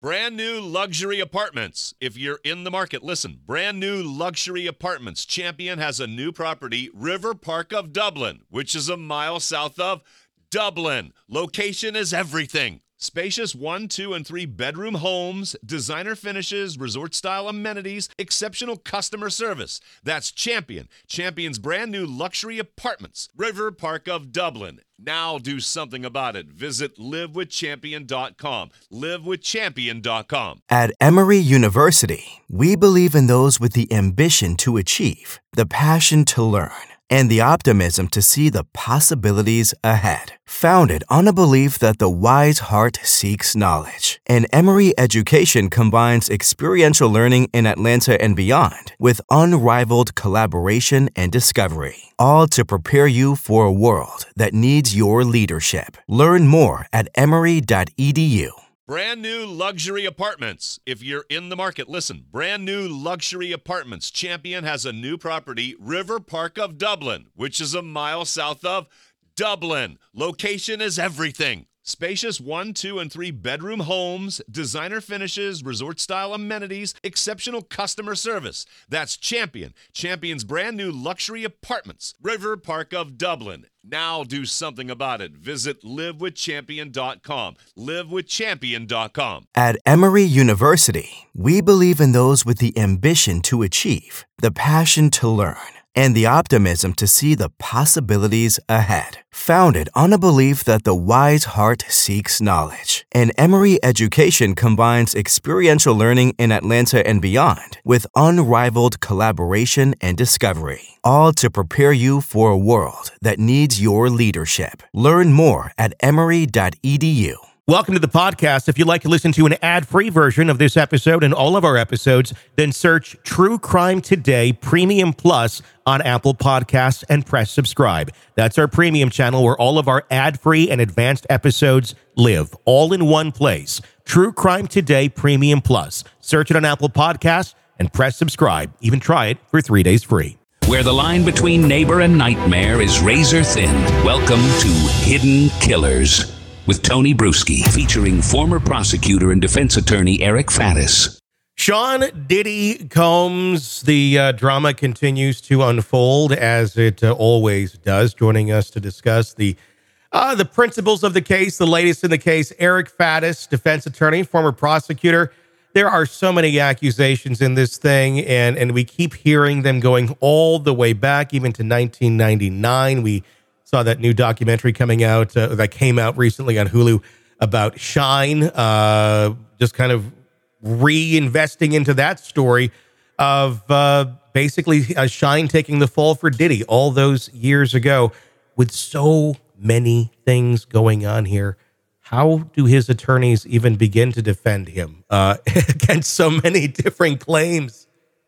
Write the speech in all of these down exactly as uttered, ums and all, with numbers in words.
Brand new luxury apartments. If you're in the market, listen. Brand new luxury apartments. Champion has a new property, River Park of Dublin, which is a mile south of Dublin. Location is everything. Spacious one, two, and three bedroom homes, designer finishes, resort-style amenities, exceptional customer service. That's Champion. Champion's brand new luxury apartments. River Park of Dublin. Now do something about it. Visit live with champion dot com. live with champion dot com. At Emory University, we believe in those with the ambition to achieve, the passion to learn, and the optimism to see the possibilities ahead. Founded on a belief that the wise heart seeks knowledge, and Emory education combines experiential learning in Atlanta and beyond with unrivaled collaboration and discovery, all to prepare you for a world that needs your leadership. Learn more at emory dot e d u. Brand new luxury apartments. If you're in the market, listen. Brand new luxury apartments. Champion has a new property, River Park of Dublin, which is a mile south of Dublin. Location is everything. Spacious one, two, and three bedroom homes, designer finishes, resort-style amenities, exceptional customer service. That's Champion. Champion's brand new luxury apartments. River Park of Dublin. Now do something about it. Visit live with champion dot com. live with champion dot com. At Emory University, we believe in those with the ambition to achieve, the passion to learn, and the optimism to see the possibilities ahead. Founded on a belief that the wise heart seeks knowledge, and Emory education combines experiential learning in Atlanta and beyond with unrivaled collaboration and discovery, all to prepare you for a world that needs your leadership. Learn more at emory dot e d u. Welcome to the podcast. If you'd like to listen to an ad-free version of this episode and all of our episodes, then search True Crime Today Premium Plus on Apple Podcasts and press subscribe. That's our premium channel where all of our ad-free and advanced episodes live, all in one place. True Crime Today Premium Plus. Search it on Apple Podcasts and press subscribe. Even try it for three days free. Where the line between neighbor and nightmare is razor thin. Welcome to Hidden Killers with Tony Bruschi, featuring former prosecutor and defense attorney Eric Faddis. Sean Diddy Combs, the uh, drama continues to unfold as it uh, always does. Joining us to discuss the uh, the principles of the case, the latest in the case, Eric Faddis, defense attorney, former prosecutor. There are so many accusations in this thing, and, and we keep hearing them going all the way back, even to nineteen ninety-nine. We saw that new documentary coming out uh, that came out recently on Hulu about Shine, uh, just kind of reinvesting into that story of uh, basically uh, Shine taking the fall for Diddy all those years ago. With so many things going on here, how do his attorneys even begin to defend him uh, against so many different claims?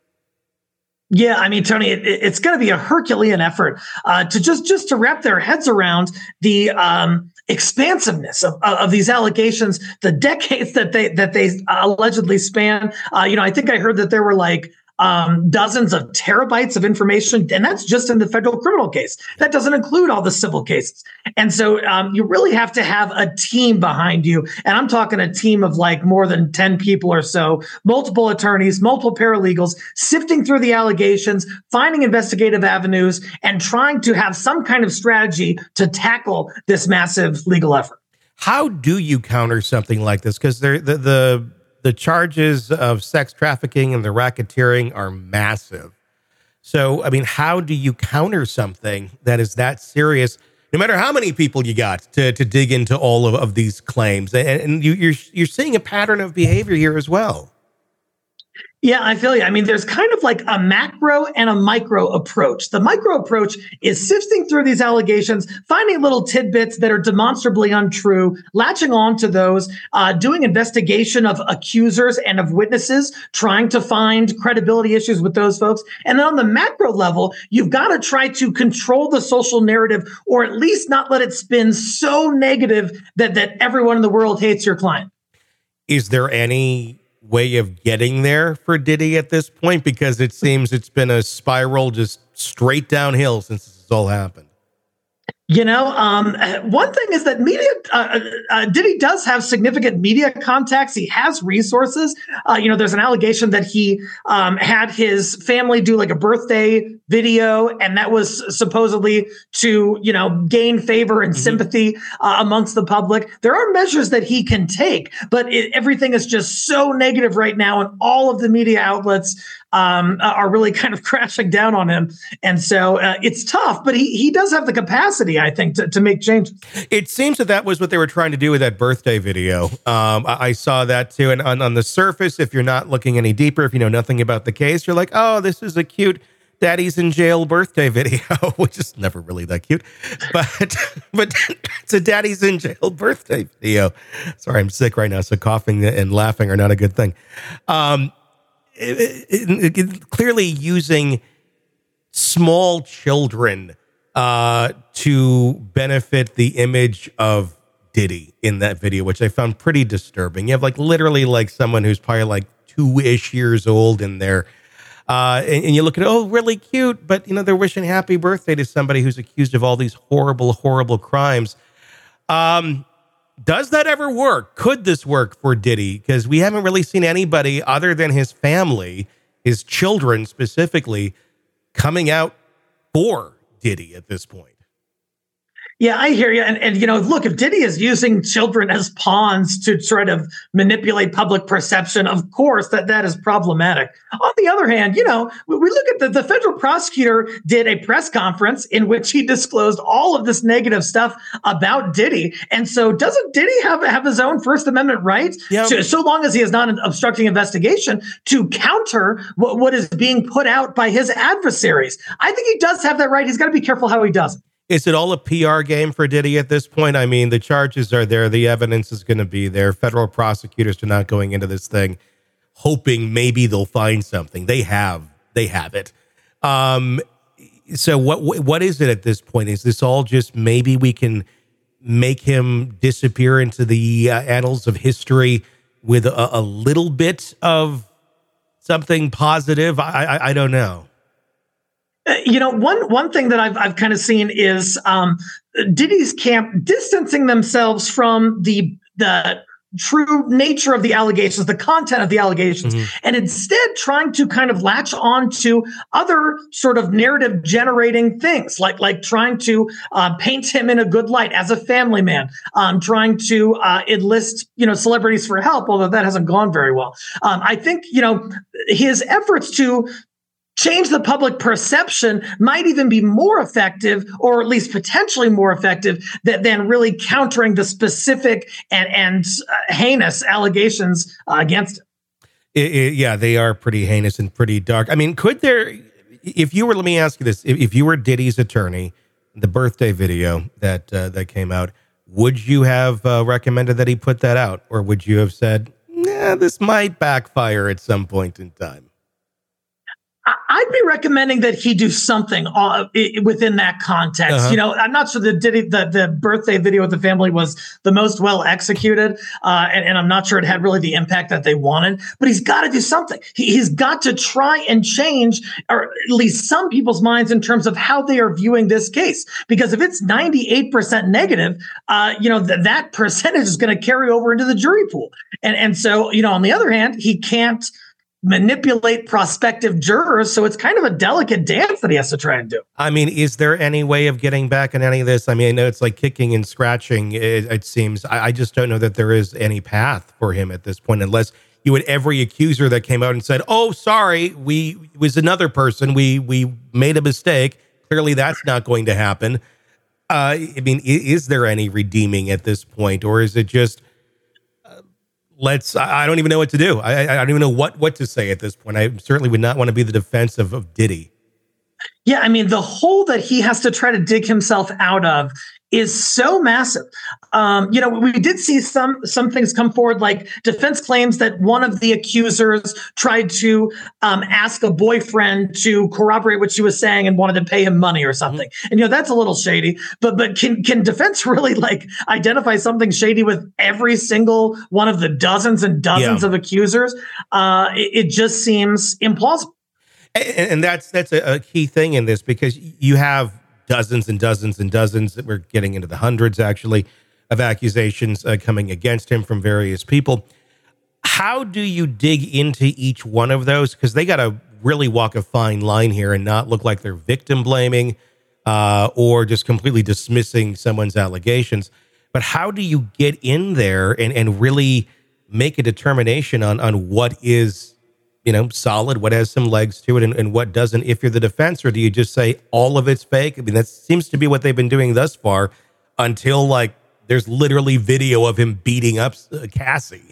Yeah, I mean, Tony, it, it's going to be a Herculean effort uh, to just just to wrap their heads around the um, expansiveness of, of these allegations, the decades that they that they allegedly span. Uh, you know, I think I heard that there were like um, dozens of terabytes of information, and that's just in the federal criminal case. That doesn't include all the civil cases. And so um, you really have to have a team behind you. And I'm talking a team of like more than ten people or so, multiple attorneys, multiple paralegals, sifting through the allegations, finding investigative avenues, and trying to have some kind of strategy to tackle this massive legal effort. How do you counter something like this? Because the, the, the charges of sex trafficking and the racketeering are massive. So, I mean, how do you counter something that is that serious, no matter how many people you got to, to dig into all of, of these claims? And, and you, you're, you're seeing a pattern of behavior here as well. Yeah, I feel you. I mean, there's kind of like a macro and a micro approach. The micro approach is sifting through these allegations, finding little tidbits that are demonstrably untrue, latching on to those, uh, doing investigation of accusers and of witnesses, trying to find credibility issues with those folks. And then on the macro level, you've got to try to control the social narrative, or at least not let it spin so negative that, that everyone in the world hates your client. Is there any way of getting there for Diddy at this point? Because it seems it's been a spiral just straight downhill since this has all happened. You know, um, one thing is that media, uh, uh, Diddy does have significant media contacts. He has resources. Uh, you know, there's an allegation that he um, had his family do like a birthday video, and that was supposedly to, you know, gain favor and mm-hmm. sympathy uh, amongst the public. There are measures that he can take, but it, everything is just so negative right now, and all of the media outlets um, are really kind of crashing down on him. And so uh, it's tough, but he he does have the capacity, I think, to, to make changes. It seems that that was what they were trying to do with that birthday video. Um, I, I saw that too. And on, on the surface, if you're not looking any deeper, if you know nothing about the case, you're like, oh, this is a cute daddy's in jail birthday video, which is never really that cute. But but it's a daddy's in jail birthday video. Sorry, I'm sick right now, so coughing and laughing are not a good thing. Um, it, it, it, clearly using small children uh, to benefit the image of Diddy in that video, which I found pretty disturbing. You have like literally like someone who's probably like two-ish years old in there. Uh, and, and you look at, oh, really cute, but, you know, they're wishing happy birthday to somebody who's accused of all these horrible, horrible crimes. Um, does that ever work? Could this work for Diddy? Because we haven't really seen anybody other than his family, his children specifically, coming out for Diddy at this point. Yeah, I hear you. And, and, you know, look, if Diddy is using children as pawns to try to manipulate public perception, of course, that, that is problematic. On the other hand, you know, we, we look at the, the federal prosecutor did a press conference in which he disclosed all of this negative stuff about Diddy. And so doesn't Diddy have, have his own First Amendment rights, yeah. to, so long as he is not obstructing investigation, to counter what, what is being put out by his adversaries? I think he does have that right. He's got to be careful how he does it. Is it all a P R game for Diddy at this point? I mean, the charges are there. The evidence is going to be there. Federal prosecutors are not going into this thing hoping maybe they'll find something. They have. They have it. Um, so what what is it at this point? Is this all just maybe we can make him disappear into the uh, annals of history with a, a little bit of something positive? I, I, I don't know. You know, one one thing that I've I've kind of seen is um, Diddy's camp distancing themselves from the the true nature of the allegations, the content of the allegations, mm-hmm. and instead trying to kind of latch on to other sort of narrative generating things, like like trying to uh, paint him in a good light as a family man, um, trying to uh, enlist, you know, celebrities for help, although that hasn't gone very well. Um, I think, you know, his efforts to change the public perception might even be more effective, or at least potentially more effective, than, than really countering the specific and, and uh, heinous allegations uh, against him. It, it, yeah, they are pretty heinous and pretty dark. I mean, could there, if you were, let me ask you this, if, if you were Diddy's attorney, the birthday video that uh, that came out, would you have uh, recommended that he put that out? Or would you have said, nah, this might backfire at some point in time? I'd be recommending that he do something uh, within that context. Uh-huh. You know, I'm not sure that Diddy, the, the birthday video with the family was the most well executed, uh, and, and I'm not sure it had really the impact that they wanted. But he's got to do something. He, he's got to try and change, or at least some people's minds, in terms of how they are viewing this case. Because if it's ninety-eight percent negative, uh, you know, th- that percentage is going to carry over into the jury pool. And and so, you know, on the other hand, he can't manipulate prospective jurors, so it's kind of a delicate dance that he has to try and do. I mean, is there any way of getting back on any of this? I mean, I know it's like kicking and scratching, it, it seems. I, I just don't know that there is any path for him at this point, unless you had every accuser that came out and said, oh, sorry, we it was another person, we we made a mistake. Clearly that's not going to happen. Uh, I mean, is, is there any redeeming at this point, or is it just Let's, I don't even know what to do. I, I don't even know what, what to say at this point. I certainly would not want to be the defense of, of Diddy. Yeah, I mean, the hole that he has to try to dig himself out of is so massive. Um, you know, we did see some some things come forward, like defense claims that one of the accusers tried to um, ask a boyfriend to corroborate what she was saying and wanted to pay him money or something. Mm-hmm. And, you know, that's a little shady. But but can can defense really like identify something shady with every single one of the dozens and dozens yeah. of accusers? Uh, it, it just seems implausible. And, and that's that's a, a key thing in this, because you have dozens and dozens and dozens. We're getting into the hundreds, actually, of accusations uh, coming against him from various people. How do you dig into each one of those? Because they got to really walk a fine line here and not look like they're victim blaming uh, or just completely dismissing someone's allegations. But how do you get in there and, and really make a determination on, on what is, you know, solid, what has some legs to it, and, and what doesn't if you're the defense? Or do you just say all of it's fake? I mean, that seems to be what they've been doing thus far until, like, there's literally video of him beating up uh, Cassie.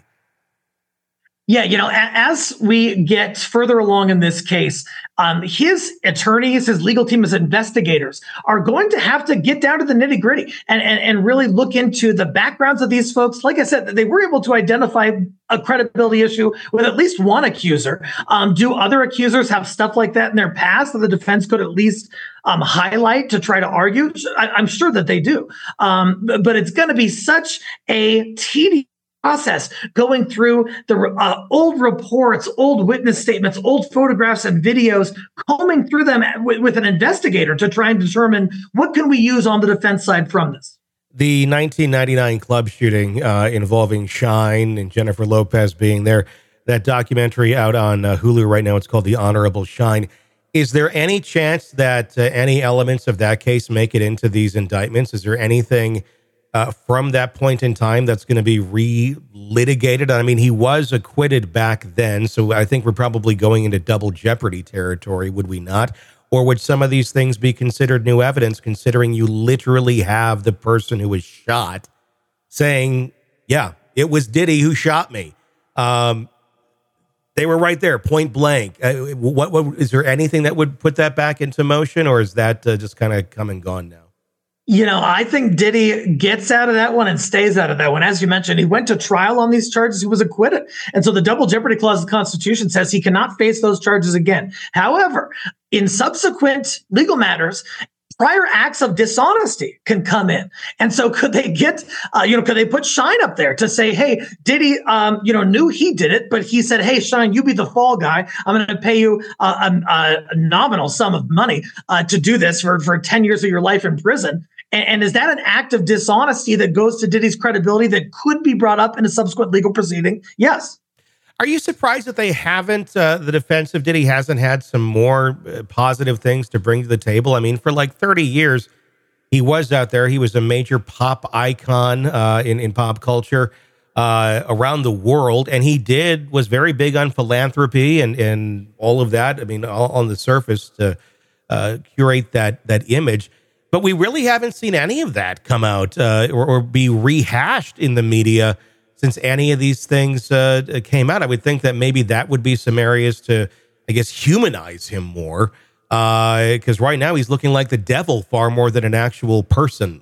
Yeah, you know, as we get further along in this case, um, his attorneys, his legal team, his investigators are going to have to get down to the nitty gritty and, and, and really look into the backgrounds of these folks. Like I said, they were able to identify a credibility issue with at least one accuser. Um, do other accusers have stuff like that in their past that the defense could at least um, highlight to try to argue? I, I'm sure that they do. Um, but, but it's going to be such a tedious process going through the uh, old reports, old witness statements, old photographs and videos, combing through them with, with an investigator to try and determine what can we use on the defense side from this. The nineteen ninety-nine club shooting uh, involving Shine and Jennifer Lopez being there, that documentary out on uh, Hulu right now, it's called The Honorable Shine. Is there any chance that uh, any elements of that case make it into these indictments? Is there anything Uh, from that point in time that's going to be re-litigated? I mean, he was acquitted back then, so I think we're probably going into double jeopardy territory, would we not? Or would some of these things be considered new evidence, considering you literally have the person who was shot saying, yeah, it was Diddy who shot me. Um, they were right there, point blank. Uh, what, what is there anything that would put that back into motion, or is that uh, just kind of come and gone now? You know, I think Diddy gets out of that one and stays out of that one. As you mentioned, he went to trial on these charges. He was acquitted. And so the double jeopardy clause of the Constitution says he cannot face those charges again. However, in subsequent legal matters, prior acts of dishonesty can come in. And so could they get, uh, you know, could they put Shine up there to say, hey, Diddy, um, you know, knew he did it, but he said, hey, Shine, you be the fall guy. I'm going to pay you uh, a, a nominal sum of money uh, to do this for, for ten years of your life in prison. And, and is that an act of dishonesty that goes to Diddy's credibility that could be brought up in a subsequent legal proceeding? Yes. Are you surprised that they haven't, uh, the defense of Diddy hasn't had some more uh, positive things to bring to the table? I mean, for like thirty years, he was out there. He was a major pop icon uh, in, in pop culture uh, around the world. And he did, was very big on philanthropy and, and all of that. I mean, all on the surface to uh, curate that, that image. But we really haven't seen any of that come out uh, or, or be rehashed in the media since any of these things uh, came out. I would think that maybe that would be some areas to, I guess, humanize him more. Because uh, right now he's looking like the devil far more than an actual person.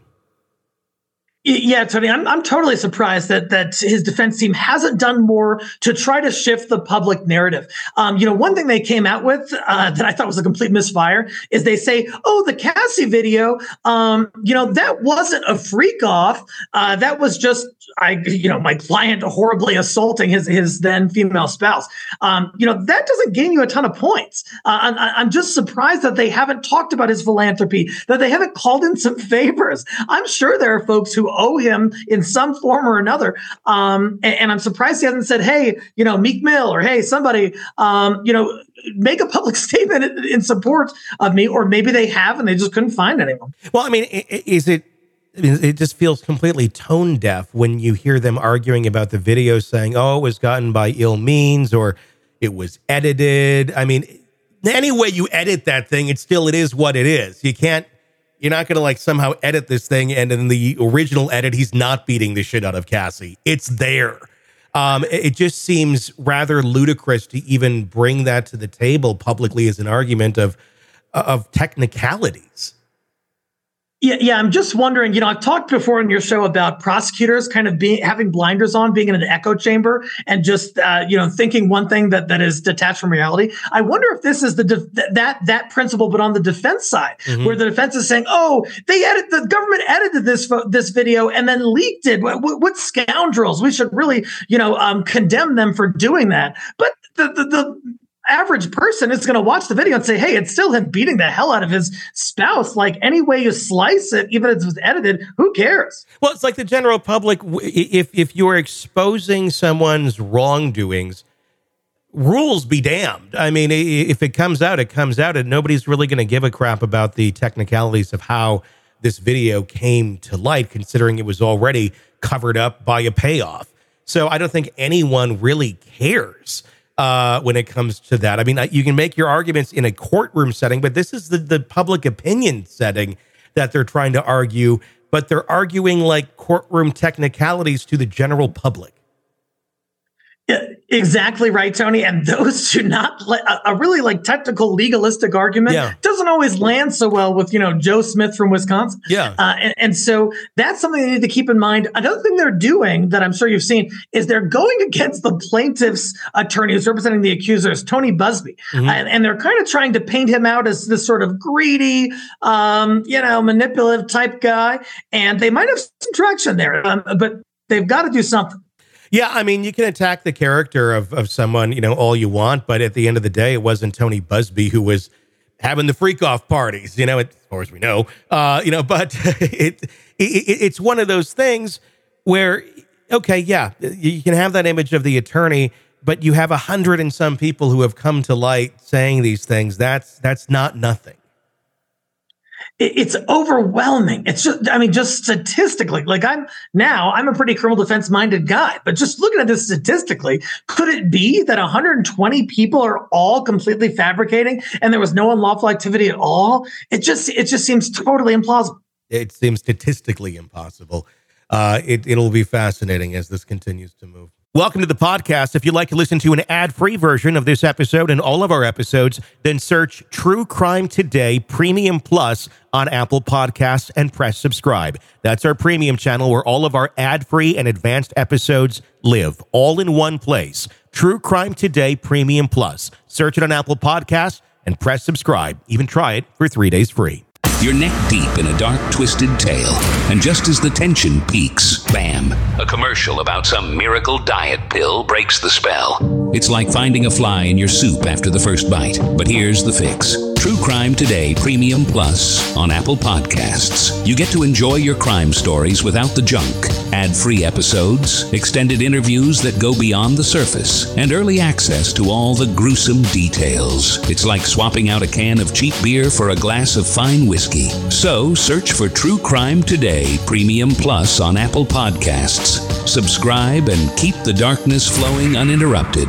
Yeah, Tony, I'm I'm totally surprised that that his defense team hasn't done more to try to shift the public narrative. Um, you know, one thing they came out with uh, that I thought was a complete misfire is they say, "Oh, the Cassie video, um, you know, that wasn't a freak off. Uh, that was just I, you know, my client horribly assaulting his his then female spouse." Um, you know, that doesn't gain you a ton of points. Uh, I, I'm just surprised that they haven't talked about his philanthropy, that they haven't called in some favors. I'm sure there are folks who owe him in some form or another. Um, and, and I'm surprised he hasn't said, hey, you know, Meek Mill or hey, somebody, um, you know, make a public statement in, in support of me. Or maybe they have and they just couldn't find anyone. Well, I mean, is it, I mean, it just feels completely tone deaf when you hear them arguing about the video saying, oh, it was gotten by ill means or it was edited. I mean, any way you edit that thing, it's still, it is what it is. You can't, You're not going to like somehow edit this thing. And in the original edit, he's not beating the shit out of Cassie. It's there. Um, it just seems rather ludicrous to even bring that to the table publicly as an argument of, of technicalities. Yeah, yeah. I'm just wondering, you know, I've talked before in your show about prosecutors kind of being having blinders on, being in an echo chamber and just, uh, you know, thinking one thing that, that is detached from reality. I wonder if this is the de- that that principle, but on the defense side, mm-hmm. where the defense is saying, "Oh, they edit the government edited this fo- this video and then leaked it. What, what, what scoundrels? We should really, you know, um, condemn them for doing that." But the the, the average person is going to watch the video and say, hey, it's still him beating the hell out of his spouse. Like, any way you slice it, even if it was edited, who cares? Well, it's like the general public. If if you're exposing someone's wrongdoings, rules be damned. I mean, if it comes out, it comes out, and nobody's really going to give a crap about the technicalities of how this video came to light, considering it was already covered up by a payoff. So I don't think anyone really cares uh, when it comes to that. I mean, you can make your arguments in a courtroom setting, but this is the, the public opinion setting that they're trying to argue, but they're arguing like courtroom technicalities to the general public. Yeah, exactly right, Tony. And those do not, a, a really like technical legalistic argument yeah. doesn't always land so well with, you know, Joe Smith from Wisconsin. Yeah. Uh, and, and so that's something they need to keep in mind. Another thing they're doing that I'm sure you've seen is they're going against the plaintiff's attorney who's representing the accusers, Tony Busby. Mm-hmm. And, and they're kind of trying to paint him out as this sort of greedy, um, you know, manipulative type guy. And they might have some traction there, um, but they've got to do something. Yeah, I mean, you can attack the character of, of someone, you know, all you want, but at the end of the day, it wasn't Tony Busby who was having the freak-off parties, you know, as far as we know, uh, you know, but it, it it's one of those things where, okay, yeah, you can have that image of the attorney, but you have a hundred and some people who have come to light saying these things. That's that's not nothing. It's overwhelming. It's just, I mean, just statistically, like I'm now, I'm a pretty criminal defense minded guy, but just looking at this statistically, could it be that one hundred twenty people are all completely fabricating and there was no unlawful activity at all? It just, it just seems totally implausible. It seems statistically impossible. Uh, it, it'll be fascinating as this continues to move. Welcome to the podcast. If you'd like to listen to an ad-free version of this episode and all of our episodes, then search True Crime Today Premium Plus on Apple Podcasts and press subscribe. That's our premium channel where all of our ad-free and advanced episodes live, all in one place. True Crime Today Premium Plus. Search it on Apple Podcasts and press subscribe. Even try it for three days free. You're neck deep in a dark, twisted tale, and just as the tension peaks, bam, a commercial about some miracle diet pill breaks the spell. It's like finding a fly in your soup after the first bite. But here's the fix. True Crime Today Premium Plus on Apple Podcasts. You get to enjoy your crime stories without the junk. Ad-free episodes, extended interviews that go beyond the surface, and early access to all the gruesome details. It's like swapping out a can of cheap beer for a glass of fine whiskey. So search for True Crime Today Premium Plus on Apple Podcasts. Subscribe and keep the darkness flowing uninterrupted.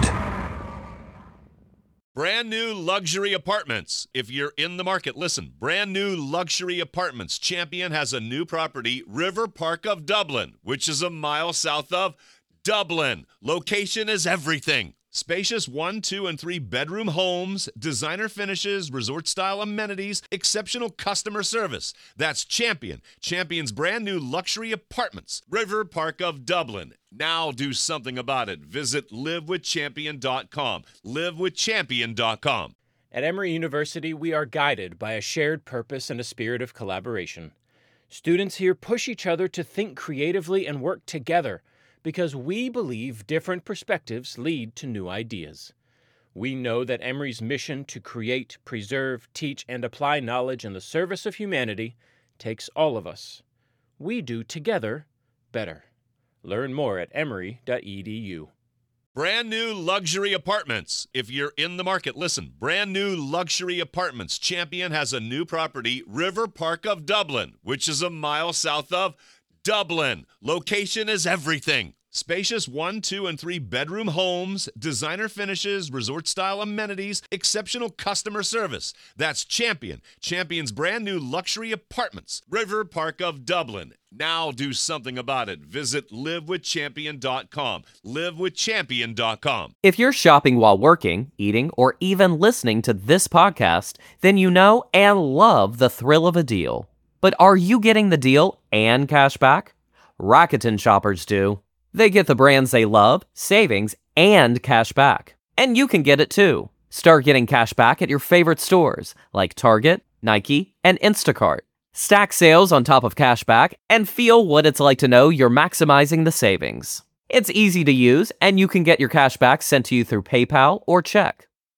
Brand new luxury apartments. If you're in the market, listen. Brand new luxury apartments. Champion has a new property, River Park of Dublin, which is a mile south of Dublin. Location is everything. Spacious one, two, and three bedroom homes, designer finishes, resort-style amenities, exceptional customer service. That's Champion. Champion's brand new luxury apartments. River Park of Dublin. Now do something about it. Visit live with champion dot com. live with champion dot com. At Emory University, we are guided by a shared purpose and a spirit of collaboration. Students here push each other to think creatively and work together, because we believe different perspectives lead to new ideas. We know that Emory's mission to create, preserve, teach, and apply knowledge in the service of humanity takes all of us. We do together better. Learn more at emory dot e d u. Brand new luxury apartments. If you're in the market, listen. Brand new luxury apartments. Champion has a new property, River Park of Dublin, which is a mile south of Dublin. Location is everything. Spacious one, two, and three bedroom homes, designer finishes, resort-style amenities, exceptional customer service. That's Champion. Champion's brand new luxury apartments. River Park of Dublin. Now do something about it. Visit live with champion dot com. live with champion dot com. If you're shopping while working, eating, or even listening to this podcast, then you know and love the thrill of a deal. But are you getting the deal and cash back? Rakuten shoppers do. They get the brands they love, savings, and cash back. And you can get it too. Start getting cash back at your favorite stores like Target, Nike, and Instacart. Stack sales on top of cash back and feel what it's like to know you're maximizing the savings. It's easy to use, and you can get your cash back sent to you through PayPal or check.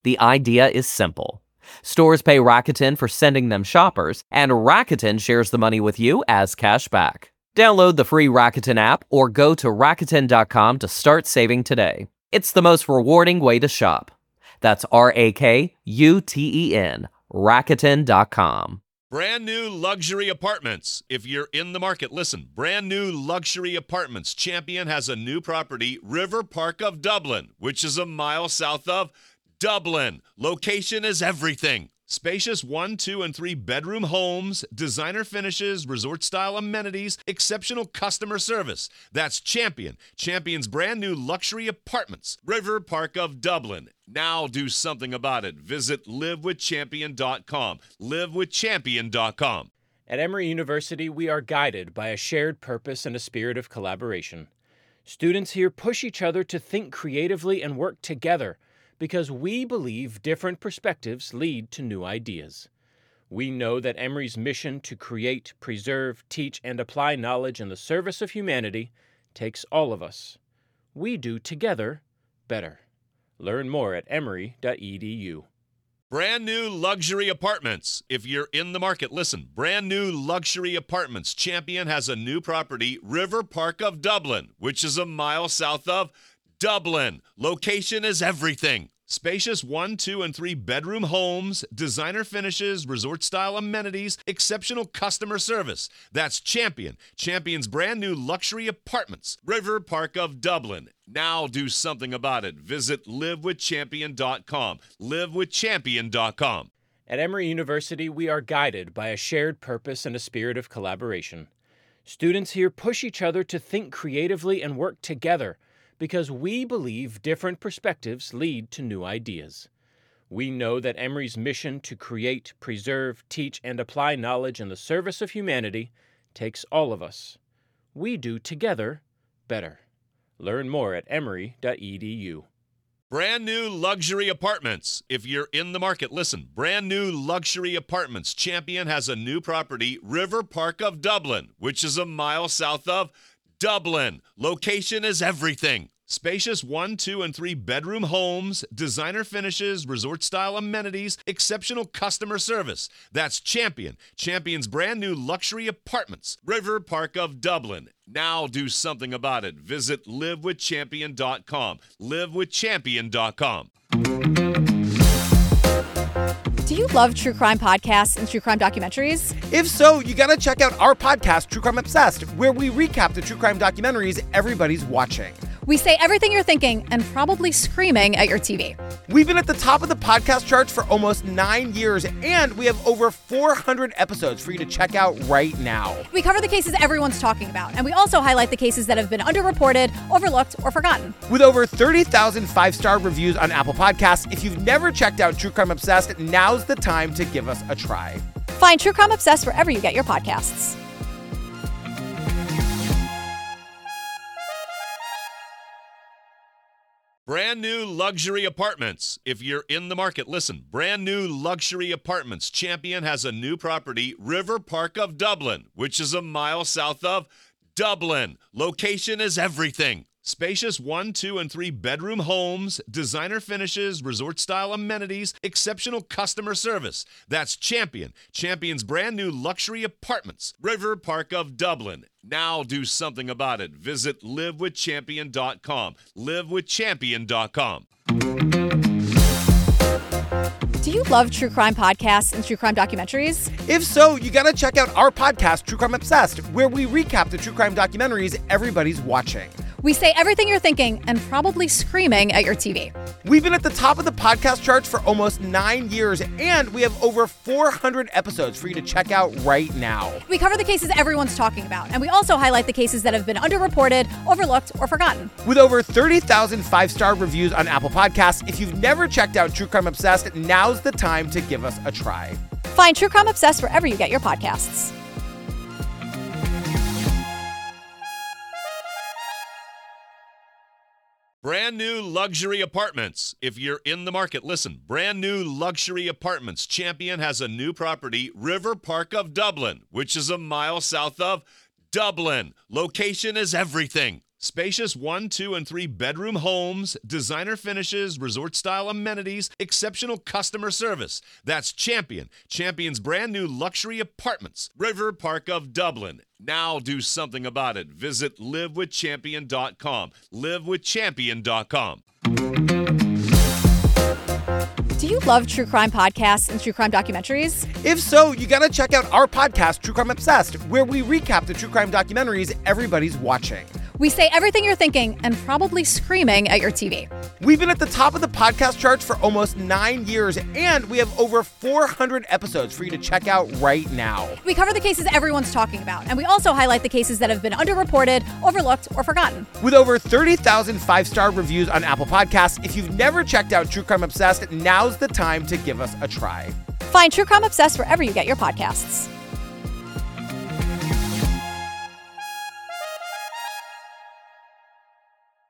The idea is simple. Stores pay Rakuten for sending them shoppers, and Rakuten shares the money with you as cash back. Download the free Rakuten app or go to Rakuten dot com to start saving today. It's the most rewarding way to shop. That's R A K U T E N, Rakuten dot com. Brand new luxury apartments. If you're in the market, listen. Brand new luxury apartments. Champion has a new property, River Park of Dublin, which is a mile south of Dublin. Location is everything. Spacious one, two, and three bedroom homes, designer finishes, resort-style amenities, exceptional customer service. That's Champion. Champion's brand new luxury apartments. River Park of Dublin. Now do something about it. Visit live with champion dot com. live with champion dot com. At Emory University, we are guided by a shared purpose and a spirit of collaboration. Students here push each other to think creatively and work together, because we believe different perspectives lead to new ideas. We know that Emory's mission to create, preserve, teach, and apply knowledge in the service of humanity takes all of us. We do together better. Learn more at emory dot e d u. Brand new luxury apartments. If you're in the market, listen. Brand new luxury apartments. Champion has a new property, River Park of Dublin, which is a mile south of Dublin. Location is everything. Spacious one, two, and three bedroom homes, designer finishes, resort-style amenities, exceptional customer service. That's Champion. Champion's brand new luxury apartments. River Park of Dublin. Now do something about it. Visit live with champion dot com. live with champion dot com. At Emory University, we are guided by a shared purpose and a spirit of collaboration. Students here push each other to think creatively and work together, because we believe different perspectives lead to new ideas. We know that Emory's mission to create, preserve, teach, and apply knowledge in the service of humanity takes all of us. We do together better. Learn more at emory dot e d u. Brand new luxury apartments. If you're in the market, listen. Brand new luxury apartments. Champion has a new property, River Park of Dublin, which is a mile south of Dublin. Location is everything. Spacious one, two, and three bedroom homes, designer finishes, resort-style amenities, exceptional customer service. That's Champion. Champion's brand new luxury apartments. River Park of Dublin. Now do something about it. Visit live with champion dot com. live with champion dot com. Do you love true crime podcasts and true crime documentaries? If so, you gotta check out our podcast, True Crime Obsessed, where we recap the true crime documentaries everybody's watching. We say everything you're thinking and probably screaming at your T V. We've been at the top of the podcast charts for almost nine years, and we have over four hundred episodes for you to check out right now. We cover the cases everyone's talking about, and we also highlight the cases that have been underreported, overlooked, or forgotten. With over thirty thousand five-star reviews on Apple Podcasts, if you've never checked out True Crime Obsessed, now's the time to give us a try. Find True Crime Obsessed wherever you get your podcasts. Brand new luxury apartments. If you're in the market, listen. Brand new luxury apartments. Champion has a new property, River Park of Dublin, which is a mile south of Dublin. Location is everything. Spacious one, two, and three bedroom homes, designer finishes, resort-style amenities, exceptional customer service. That's Champion. Champion's brand new luxury apartments. River Park of Dublin. Now do something about it. Visit live with champion dot com. live with champion dot com. Do you love true crime podcasts and true crime documentaries? If so, you gotta check out our podcast, True Crime Obsessed, where we recap the true crime documentaries everybody's watching. We say everything you're thinking and probably screaming at your T V. We've been at the top of the podcast charts for almost nine years, and we have over four hundred episodes for you to check out right now. We cover the cases everyone's talking about, and we also highlight the cases that have been underreported, overlooked, or forgotten. With over thirty thousand five-star reviews on Apple Podcasts, if you've never checked out True Crime Obsessed, now's the time to give us a try. Find True Crime Obsessed wherever you get your podcasts. Brand new luxury apartments. If you're in the market, listen. Brand new luxury apartments. Champion has a new property, River Park of Dublin, which is a mile south of Dublin. Location is everything. Spacious one, two, and three bedroom homes, designer finishes, resort-style amenities, exceptional customer service. That's Champion. Champion's brand new luxury apartments. River Park of Dublin. Now do something about it. Visit live with champion dot com. live with champion dot com. Do you love true crime podcasts and true crime documentaries? If so, you gotta check out our podcast, True Crime Obsessed, where we recap the true crime documentaries everybody's watching. We say everything you're thinking and probably screaming at your T V. We've been at the top of the podcast charts for almost nine years, and we have over four hundred episodes for you to check out right now. We cover the cases everyone's talking about, and we also highlight the cases that have been underreported, overlooked, or forgotten. With over thirty thousand five-star reviews on Apple Podcasts, if you've never checked out True Crime Obsessed, now's the time to give us a try. Find True Crime Obsessed wherever you get your podcasts.